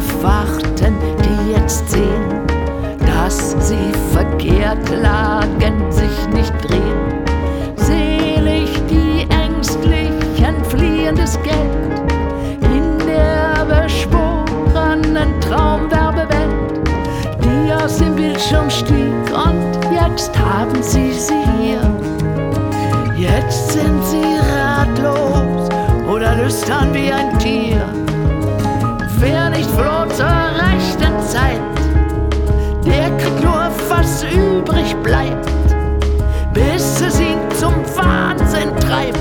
warten, die jetzt sehen, dass sie verkehrt lagen, sich nicht drehen. Selig die Ängstlichen fliehen das Geld in der beschworenen Traumwerbewelt, die aus dem Bildschirm stieg, und jetzt haben sie hier. Jetzt sind sie ratlos oder lüstern wie ein Tier. Wer nicht floh zur rechten Zeit, der kriegt nur, was übrig bleibt, bis es ihn zum Wahnsinn treibt.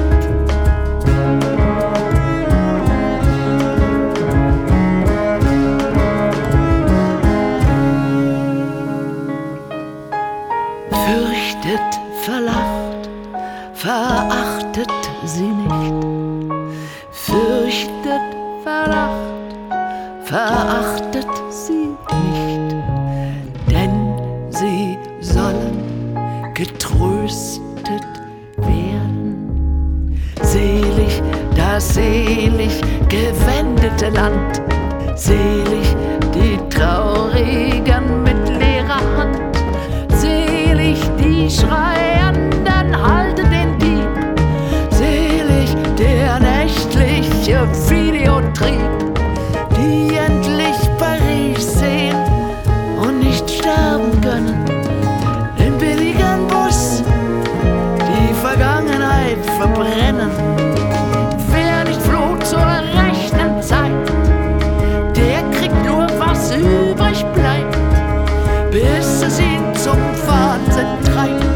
Fürchtet, verlacht, verachtet sie nicht. Fürchtet, verlacht, verachtet sie nicht, denn sie sollen getröstet werden. Selig das selig gewendete Land, selig die Traurigen mit leerer Hand, selig die Schreienden, haltet den Dieb, selig der nächtliche Videotrieb, die endlich Paris sehen und nicht sterben können. Den billigen Bus, die Vergangenheit verbrennen. Wer nicht floh zur rechten Zeit, der kriegt nur, was übrig bleibt, bis es ihn zum Wahnsinn treibt.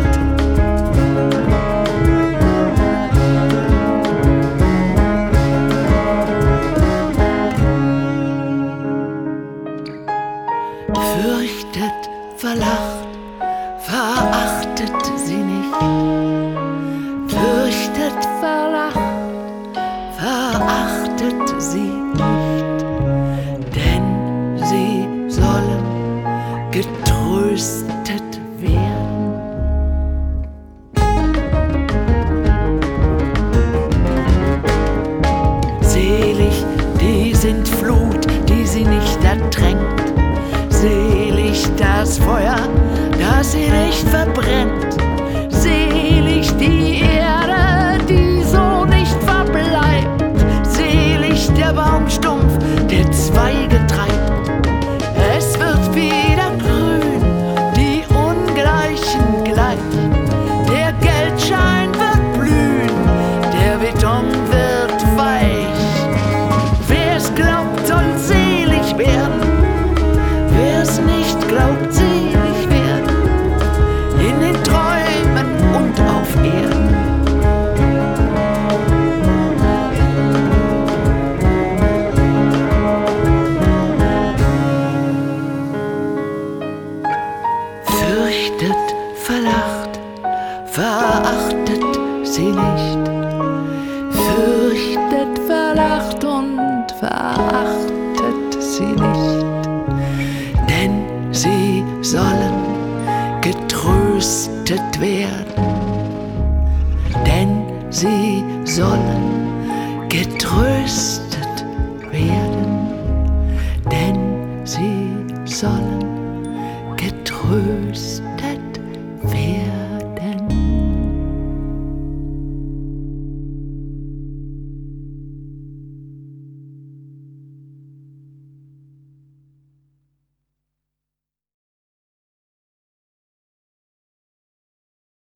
Fürchtet, verlacht, verachtet sie nicht. Fürchtet, verlacht, verachtet sie nicht, denn sie sollen getröstet werden. Selig die Sintflut, die sie nicht ertränkt. Selig das Feuer, das sie nicht verbrennt. Selig die Erde, die so nicht verbleibt. Selig der Baumstumpf, der Zweige treibt. Es wird wieder grün, die Ungleichen gleich. Der Geldschein wird blühen, der Beton wird weich. Wer es glaubt, soll selig werden. Wer es nicht glaubt, selig werden, in den Träumen und auf Erden. Fürchtet, verlacht, verachtet sie nicht. Fürchtet, verlacht und verachtet sie nicht, denn sie sollen getröstet werden. Denn sie sollen getröstet werden. Denn sie sollen getröstet werden.